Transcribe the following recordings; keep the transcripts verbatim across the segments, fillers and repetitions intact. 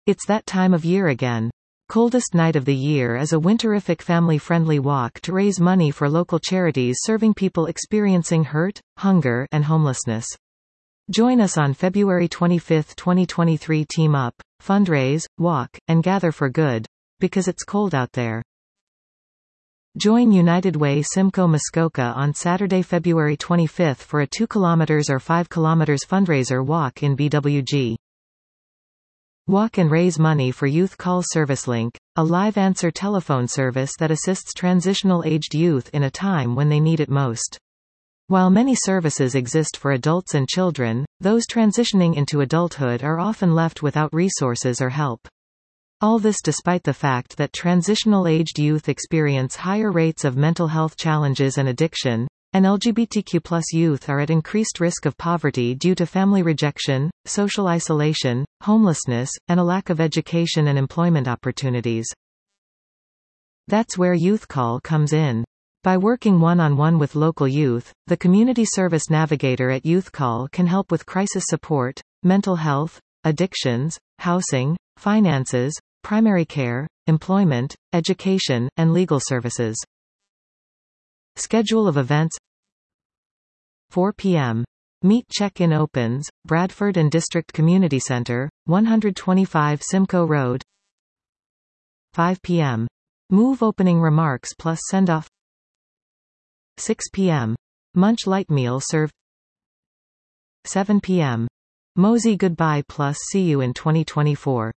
It's that time of year again. Coldest night of the year is a winterific family-friendly walk to raise money for local charities serving people experiencing hurt, hunger, and homelessness. Join us on February twenty-fifth, twenty twenty-three. Team up, fundraise, walk, and gather for good. Because it's cold out there. Join United Way Simcoe Muskoka on Saturday, February twenty-fifth for a two kilometers or five kilometers fundraiser walk in B W G. Walk and raise money for Youth Call ServiceLink, a live answer telephone service that assists transitional-aged youth in a time when they need it most. While many services exist for adults and children, those transitioning into adulthood are often left without resources or help. All this despite the fact that transitional-aged youth experience higher rates of mental health challenges and addiction, and L G B T Q plus youth are at increased risk of poverty due to family rejection, social isolation, homelessness, and a lack of education and employment opportunities. That's where Youth Call comes in. By working one-on-one with local youth, the community service navigator at Youth Call can help with crisis support, mental health, addictions, housing, finances, primary care, employment, education, and legal services. Schedule of events: four p m Meet Check-in opens, Bradford and District Community Center, one twenty-five Simcoe Road. five p m Move opening remarks plus send-off. six p m Munch light meal served. seven p m Mosey goodbye plus see you in twenty twenty-four.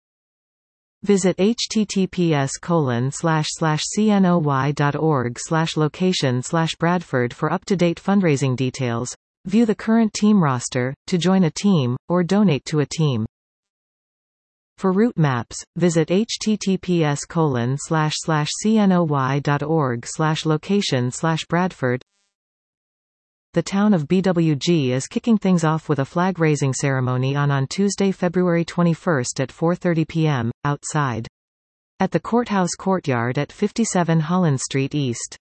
Visit https colon slash slash cnoy.org slash location slash Bradford for up-to-date fundraising details. View the current team roster, to join a team, or donate to a team. For route maps, visit https colon slash slash cnoy.org slash location slash Bradford. The town of B W G is kicking things off with a flag-raising ceremony on on Tuesday, February twenty-first at four thirty p m, outside. At the courthouse courtyard at fifty-seven Holland Street East.